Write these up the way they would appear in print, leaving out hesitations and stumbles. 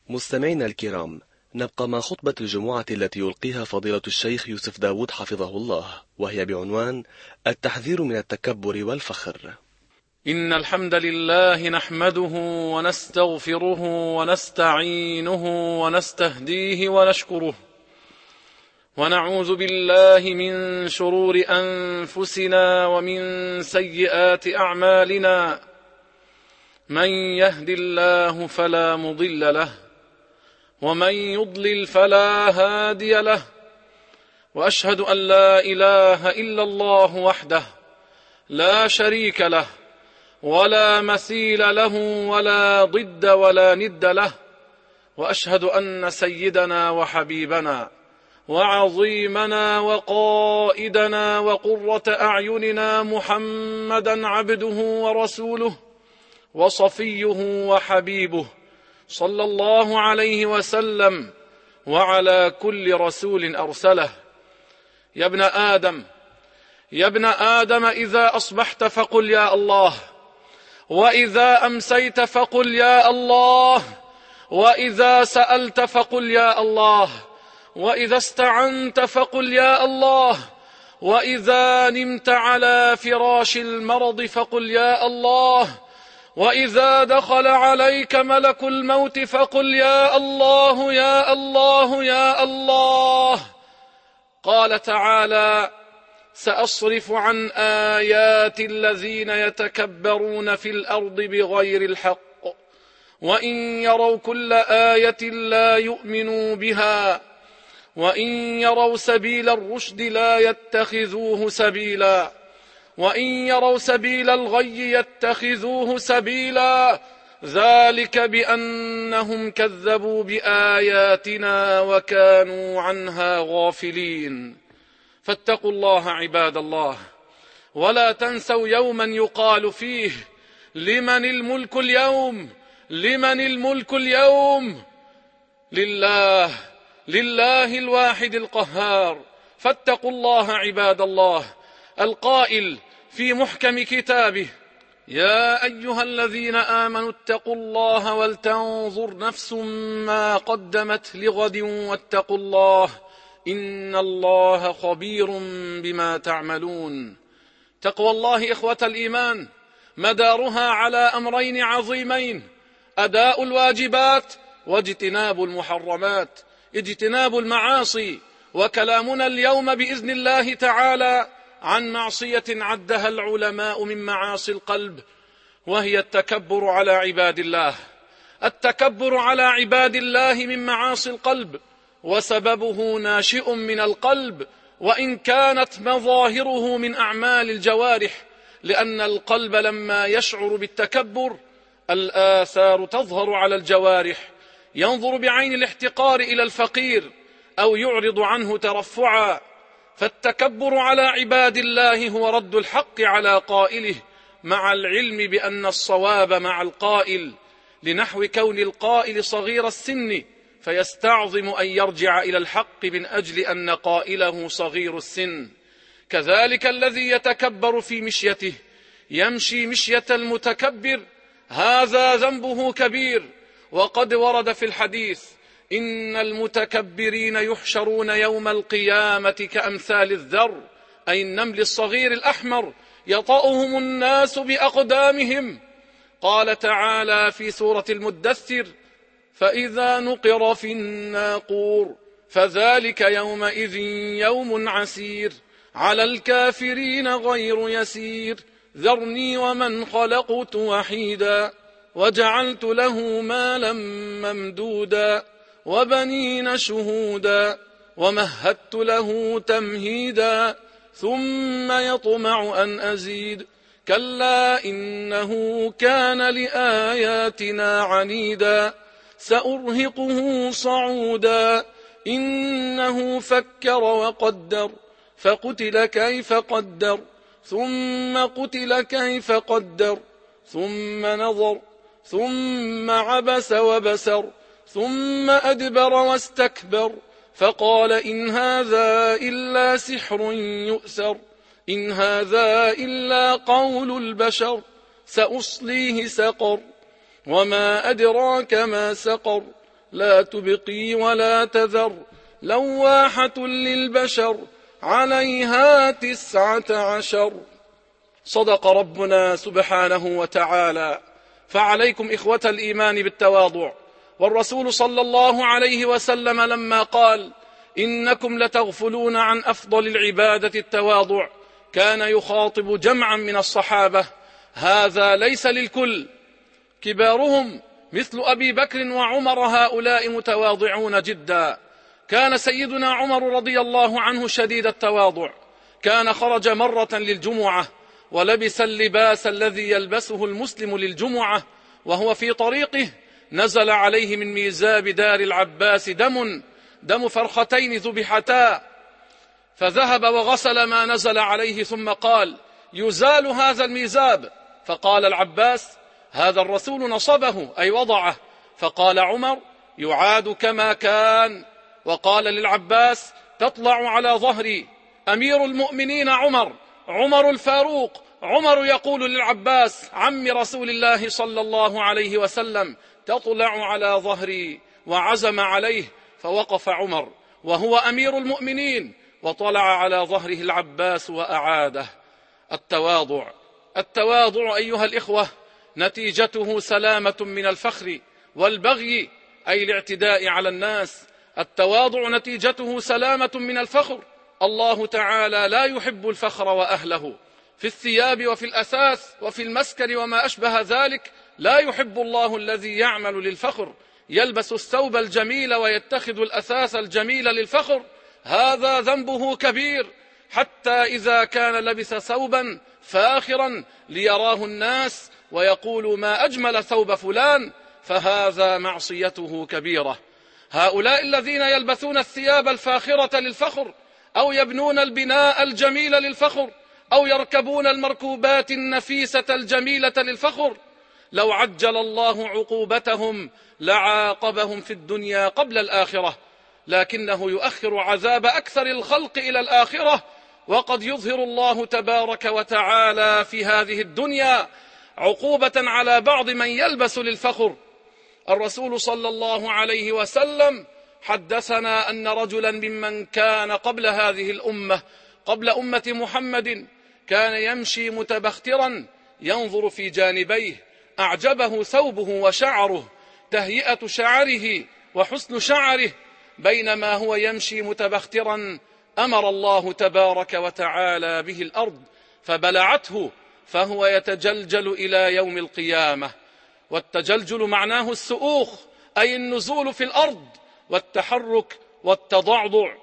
مستمعينا الكرام، نبقى مع خطبة الجمعة التي يلقيها فضيلة الشيخ يوسف داود حفظه الله، وهي بعنوان التحذير من التكبر والفخر. إن الحمد لله نحمده ونستغفره ونستعينه ونستهديه ونشكره، ونعوذ بالله من شرور أنفسنا ومن سيئات أعمالنا. من يهد الله فلا مضل له، ومن يضلل فلا هادي له، وأشهد أن لا إله إلا الله وحده لا شريك له، ولا مثيل له ولا ضد ولا ند له، وأشهد أن سيدنا وحبيبنا وعظيمنا وقائدنا وقرة أعيننا محمدا عبده ورسوله وصفيه وحبيبه صلى الله عليه وسلم وعلى كل رسول أرسله. يا ابن آدم إذا أصبحت فقل يا الله، وإذا أمسيت فقل يا الله، وإذا سألت فقل يا الله، وإذا استعنت فقل يا الله، وإذا نمت على فراش المرض فقل يا الله، وإذا دخل عليك ملك الموت فقل يا الله يا الله يا الله. قال تعالى: سأصرف عن آيات الذين يتكبرون في الأرض بغير الحق وإن يروا كل آية لا يؤمنوا بها وإن يروا سبيل الرشد لا يتخذوه سبيلا وإن يروا سبيل الغي يتخذوه سبيلا، ذلك بأنهم كذبوا بآياتنا وكانوا عنها غافلين. فاتقوا الله عباد الله، ولا تنسوا يوما يقال فيه: لمن الملك اليوم؟ لمن الملك اليوم؟ لله الواحد القهار. فاتقوا الله عباد الله، القائل في محكم كتابه: يا أيها الذين آمنوا اتقوا الله ولتنظر نفس ما قدمت لغد واتقوا الله إن الله خبير بما تعملون. تقوى الله إخوة الإيمان مدارها على أمرين عظيمين: أداء الواجبات واجتناب المحرمات، اجتناب المعاصي. وكلامنا اليوم بإذن الله تعالى عن معصية عدها العلماء من معاصي القلب، وهي التكبر على عباد الله. التكبر على عباد الله من معاصي القلب، وسببه ناشئ من القلب، وإن كانت مظاهره من أعمال الجوارح، لأن القلب لما يشعر بالتكبر الآثار تظهر على الجوارح. ينظر بعين الاحتقار إلى الفقير أو يعرض عنه ترفعا. فالتكبر على عباد الله هو رد الحق على قائله، مع العلم بأن الصواب مع القائل، لنحو كون القائل صغير السن فيستعظم أن يرجع إلى الحق من أجل أن قائله صغير السن. كذلك الذي يتكبر في مشيته يمشي مشية المتكبر، هذا ذنبه كبير. وقد ورد في الحديث: إن المتكبرين يحشرون يوم القيامة كأمثال الذر، أي النمل الصغير الأحمر، يطأهم الناس بأقدامهم. قال تعالى في سورة المدثر: فإذا نقر في الناقور فذلك يومئذ يوم عسير على الكافرين غير يسير ذرني ومن خلقت وحيدا وجعلت له مالا ممدودا وبنين شهودا ومهدت له تمهيدا ثم يطمع أن أزيد كلا إنه كان لآياتنا عنيدا سأرهقه صعودا إنه فكر وقدر فقتل كيف قدر ثم قتل كيف قدر ثم نظر ثم عبس وبسر ثم أدبر واستكبر فقال إن هذا إلا سحر يؤثر إن هذا إلا قول البشر سأصليه سقر وما أدراك ما سقر لا تبقي ولا تذر لواحة للبشر عليها 19. صدق ربنا سبحانه وتعالى. فعليكم إخوة الإيمان بالتواضع. والرسول صلى الله عليه وسلم لما قال إنكم لتغفلون عن أفضل العبادة التواضع كان يخاطب جمعا من الصحابة. هذا ليس للكل، كبارهم مثل أبي بكر وعمر هؤلاء متواضعون جدا. كان سيدنا عمر رضي الله عنه شديد التواضع، كان خرج مرة للجمعة ولبس اللباس الذي يلبسه المسلم للجمعة، وهو في طريقه نزل عليه من ميزاب دار العباس دم فرختين ذبحتا، فذهب وغسل ما نزل عليه ثم قال يزال هذا الميزاب، فقال العباس هذا الرسول نصبه أي وضعه، فقال عمر يعاد كما كان، وقال للعباس تطلع على ظهري أمير المؤمنين عمر الفاروق. عمر يقول للعباس عم رسول الله صلى الله عليه وسلم تطلع على الظهر، وعزم عليه فوقف عمر وهو أمير المؤمنين وطلع على ظهره العباس وأعاده. التواضع أيها الإخوة نتيجته سلامة من الفخر والبغي أي الاعتداء على الناس. التواضع نتيجته سلامة من الفخر. الله تعالى لا يحب الفخر وأهله في الثياب وفي الأثاث وفي المسكن وما أشبه ذلك. لا يحب الله الذي يعمل للفخر، يلبس الثوب الجميل ويتخذ الأثاث الجميل للفخر، هذا ذنبه كبير. حتى إذا كان لبس ثوبا فاخرا ليراه الناس ويقولوا ما أجمل ثوب فلان، فهذا معصيته كبيرة. هؤلاء الذين يلبسون الثياب الفاخرة للفخر، أو يبنون البناء الجميل للفخر، أو يركبون المركوبات النفيسة الجميلة للفخر، لو عجل الله عقوبتهم لعاقبهم في الدنيا قبل الآخرة، لكنه يؤخر عذاب أكثر الخلق إلى الآخرة، وقد يظهر الله تبارك وتعالى في هذه الدنيا عقوبة على بعض من يلبس للفخر. الرسول صلى الله عليه وسلم حدثنا أن رجلا ممن كان قبل هذه الأمة، قبل أمة محمد، كان يمشي متبخترا ينظر في جانبيه، أعجبه ثوبه وشعره، تهيئة شعره وحسن شعره، بينما هو يمشي متبخترا أمر الله تبارك وتعالى به الأرض فبلعته، فهو يتجلجل إلى يوم القيامة. والتجلجل معناه السؤوخ أي النزول في الأرض والتحرك والتضعضع،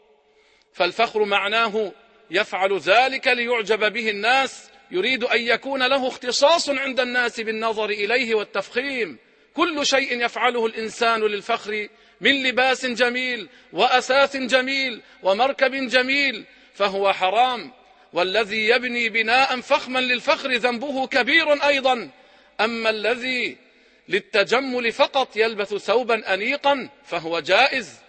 فالفخر معناه يفعل ذلك ليعجب به الناس، يريد أن يكون له اختصاص عند الناس بالنظر إليه والتفخيم. كل شيء يفعله الإنسان للفخر من لباس جميل وأثاث جميل ومركب جميل فهو حرام، والذي يبني بناء فخما للفخر ذنبه كبير أيضا. أما الذي للتجمل فقط يلبس ثوبا أنيقا فهو جائز،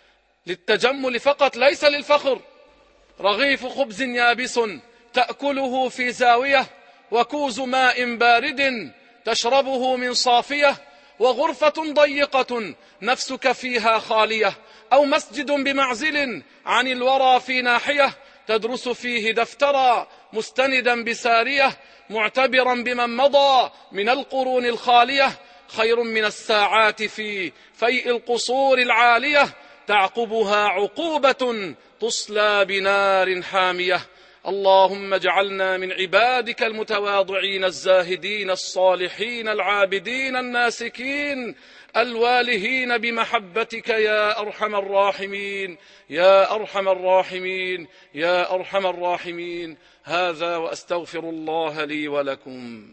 للتجمل فقط ليس للفخر. رغيف خبز يابس تأكله في زاوية، وكوز ماء بارد تشربه من صافية، وغرفة ضيقة نفسك فيها خالية، أو مسجد بمعزل عن الورى في ناحية تدرس فيه دفترا مستندا بسارية معتبرا بمن مضى من القرون الخالية، خير من الساعات في فيء القصور العالية تعقبها عقوبة تصلى بنار حامية. اللهم اجعلنا من عبادك المتواضعين الزاهدين الصالحين العابدين الناسكين الوالهين بمحبتك يا أرحم الراحمين يا أرحم الراحمين يا أرحم الراحمين. هذا وأستغفر الله لي ولكم.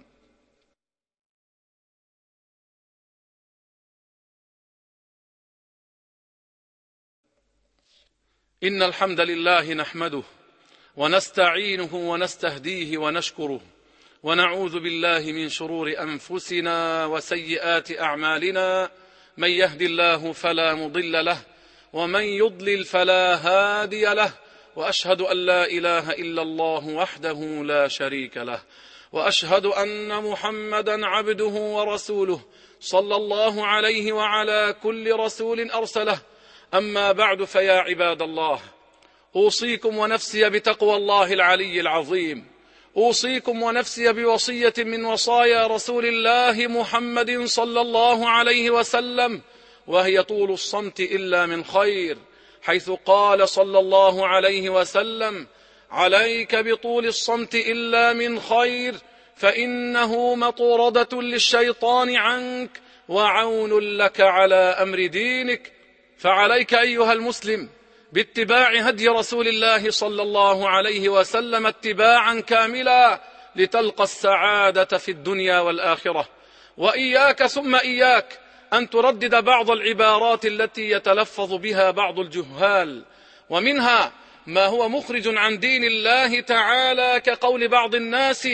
إن الحمد لله نحمده ونستعينه ونستهديه ونشكره، ونعوذ بالله من شرور أنفسنا وسيئات أعمالنا، من يهد الله فلا مضل له ومن يضلل فلا هادي له، وأشهد أن لا إله إلا الله وحده لا شريك له، وأشهد أن محمدا عبده ورسوله صلى الله عليه وعلى كل رسول أرسله. أما بعد، فيا عباد الله، أوصيكم ونفسي بتقوى الله العلي العظيم. أوصيكم ونفسي بوصية من وصايا رسول الله محمد صلى الله عليه وسلم، وهي طول الصمت إلا من خير، حيث قال صلى الله عليه وسلم: عليك بطول الصمت إلا من خير، فإنه مطردة للشيطان عنك وعون لك على أمر دينك. فعليك أيها المسلم باتباع هدي رسول الله صلى الله عليه وسلم اتباعا كاملا لتلقى السعادة في الدنيا والآخرة. وإياك ثم إياك أن تردد بعض العبارات التي يتلفظ بها بعض الجهال، ومنها ما هو مخرج عن دين الله تعالى، كقول بعض الناس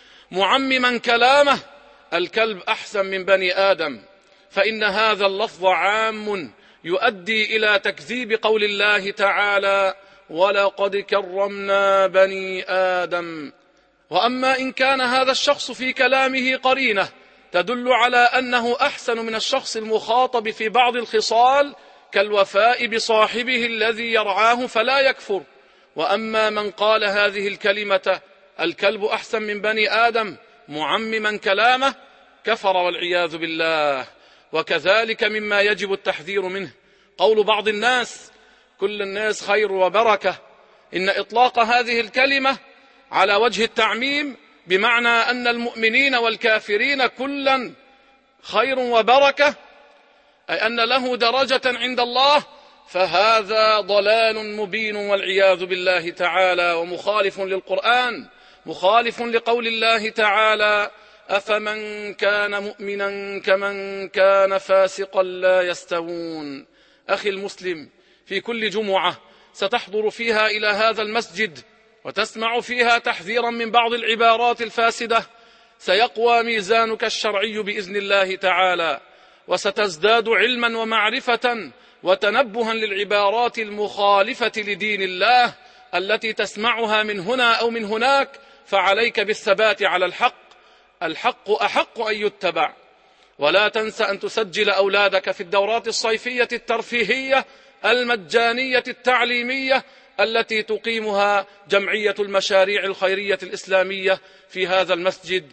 معمما كلامه: الكلب أحسن من بني آدم. فإن هذا اللفظ عام يؤدي إلى تكذيب قول الله تعالى: ولقد كرمنا بني آدم. وأما إن كان هذا الشخص في كلامه قرينة تدل على أنه أحسن من الشخص المخاطب في بعض الخصال، كالوفاء بصاحبه الذي يرعاه، فلا يكفر. وأما من قال هذه الكلمة الكلب أحسن من بني آدم معمما كلامه كفر والعياذ بالله. وكذلك مما يجب التحذير منه قول بعض الناس: كل الناس خير وبركة. إن إطلاق هذه الكلمة على وجه التعميم بمعنى أن المؤمنين والكافرين كلا خير وبركة، أي أن له درجة عند الله، فهذا ضلال مبين والعياذ بالله تعالى، ومخالف للقرآن، مخالف لقول الله تعالى: أفمن كان مؤمنا كمن كان فاسقا لا يستوون. أخي المسلم، في كل جمعة ستحضر فيها إلى هذا المسجد وتسمع فيها تحذيرا من بعض العبارات الفاسدة، سيقوى ميزانك الشرعي بإذن الله تعالى، وستزداد علما ومعرفة وتنبها للعبارات المخالفة لدين الله التي تسمعها من هنا أو من هناك. فعليك بالثبات على الحق، الحق أحق أن يتبع. ولا تنسى أن تسجل أولادك في الدورات الصيفية الترفيهية المجانية التعليمية التي تقيمها جمعية المشاريع الخيرية الإسلامية في هذا المسجد،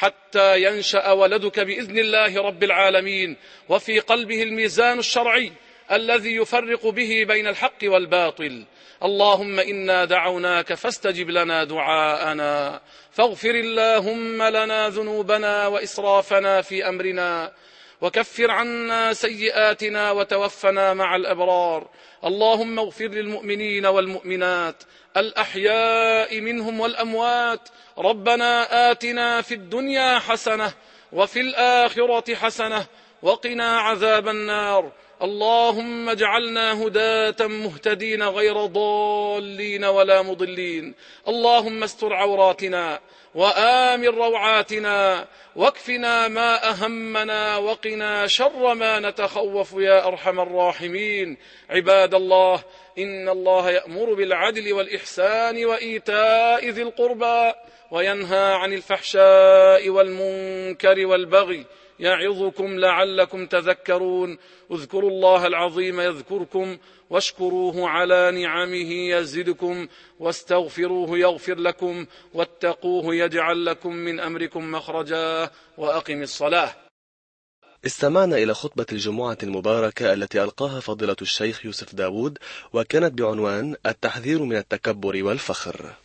حتى ينشأ ولدك بإذن الله رب العالمين وفي قلبه الميزان الشرعي الذي يفرق به بين الحق والباطل. اللهم إنا دعوناك فاستجب لنا دعاءنا، فاغفر اللهم لنا ذنوبنا وإسرافنا في أمرنا، وكفر عنا سيئاتنا وتوفنا مع الأبرار. اللهم اغفر للمؤمنين والمؤمنات الأحياء منهم والأموات. ربنا آتنا في الدنيا حسنة وفي الآخرة حسنة وقنا عذاب النار. اللهم اجعلنا هداة مهتدين غير ضالين ولا مضلين. اللهم استر عوراتنا وآمن روعاتنا، واكفنا ما أهمنا، وقنا شر ما نتخوف يا أرحم الراحمين. عباد الله، إن الله يأمر بالعدل والإحسان وإيتاء ذي القربى، وينهى عن الفحشاء والمنكر والبغي، يعظكم لعلكم تذكرون. اذكروا الله العظيم يذكركم، واشكروه على نعمه يزدكم، واستغفروه يغفر لكم، واتقوه يجعل لكم من أمركم مخرجا. وأقم الصلاة. استمعنا إلى خطبة الجمعة المباركة التي ألقاها فضيلة الشيخ يوسف داود، وكانت بعنوان التحذير من التكبر والفخر.